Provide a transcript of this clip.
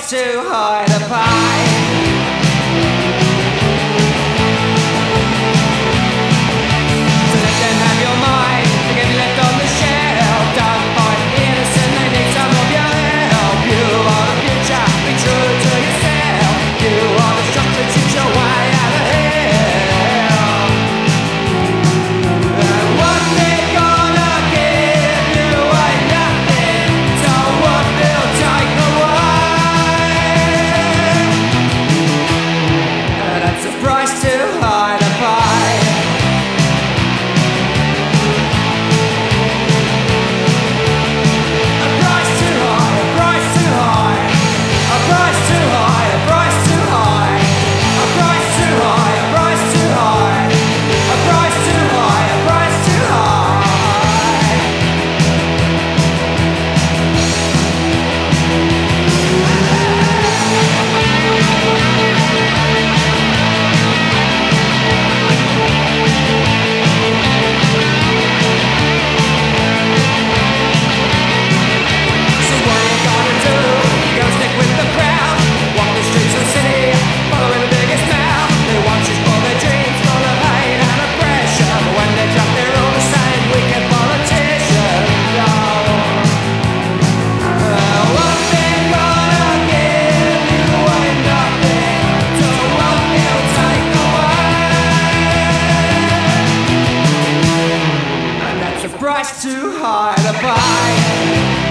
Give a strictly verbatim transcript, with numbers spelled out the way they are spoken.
price too high to pay. So let them have your mind, they get left on the shelf. Don't fight innocent, they need some of your help. You are the future, be true to yourself. You are the structure, choose your way out of hell. And what they're gonna give you ain't nothing, so what they'll take away. And that's a price too high to pay. A price too high, a price too high, a price too high, a price too high, a price too high, a price too high, a price too high, a price too high. So what you gonna do? You gonna stick with the crowd? Walk the streets of the city, following the biggest mouth. They watch us for their dreams, full of hate and oppression. But when they drop, they're all the same weekend politicians. Oh. Uh, what they're gonna give you ain't nothing, so what they'll take away. And that's a price too high to pay.